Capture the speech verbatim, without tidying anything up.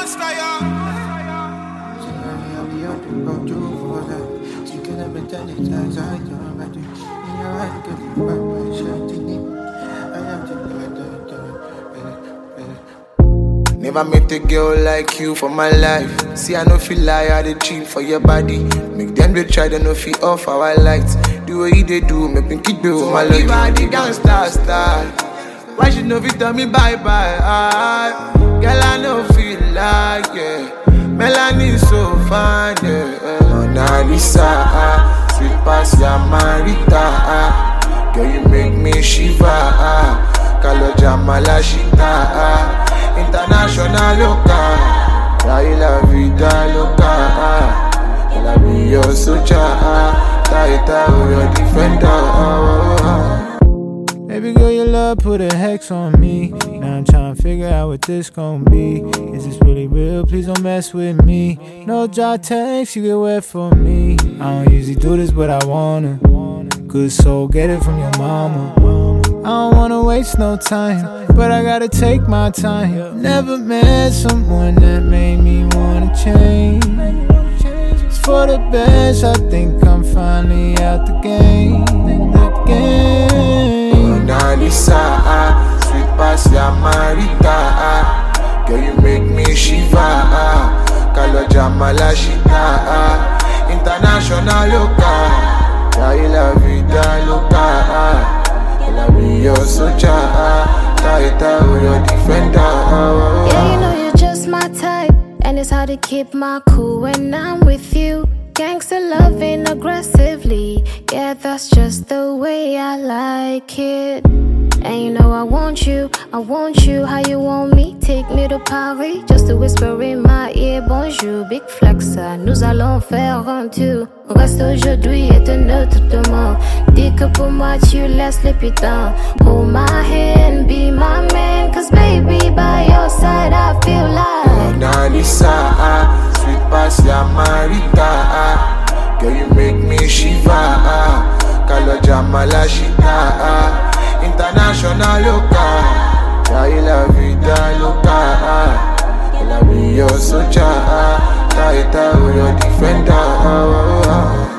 Never met a girl like you for my life. See, I no feel lie, I dey cheap for your body. Make them they try, they no feel off our lights. The way they do, make me keep you. So my love, you are the gangsta style. Why should no fit tell me bye bye? Ah, girl, I no feel like yeah. Melanie so fine, yeah. Mona Lisa, ah, sweet past ya Marita, ah. Girl, you make me shiver, ah. Kaloja Malashita, ah. International loca, I love vida loca, ah. I love be your soldier, ah. Tighter with your defender, ah, ah. Baby girl, your love put a hex on me. Now I'm trying to figure out what this gon' be. Is this really real? Please don't mess with me. No dry text, you get wet for me. I don't usually do this, but I wanna. Good soul, get it from your mama. I don't wanna waste no time, but I gotta take my time. Never met someone that made me wanna change. It's for the best, I think I'm finally out the game. The game. Mona Lisa, ah, sweet past ya Marita, ah. Girl, you make me shiver, ah. Kaloja Malashita, ah. International loca, I love vida loca, ah. I love be your soldier, ah. Tighter with your defender, ah. Yeah, you know you're just my type, and it's hard to keep my cool when I'm with you. Gangsta loving aggressively, yeah, that's just the way I like it. And you know I want you, I want you, how you want me? Take me to Paris, just to whisper in my ear, bonjour, big flexer, nous allons faire un tour. Reste aujourd'hui et un autre demain. Dis que pour moi tu laisses les putains. Hold my hand, be my man, cause baby by your side I feel like Mona Lisa, ah, sweet past ya Marita, ah. Girl, you make me shiver, ah. Kaloja Malashita, ah. International loca, I love vida loca, ah. I love be your soldier, ah. Tighter with your defender, ah.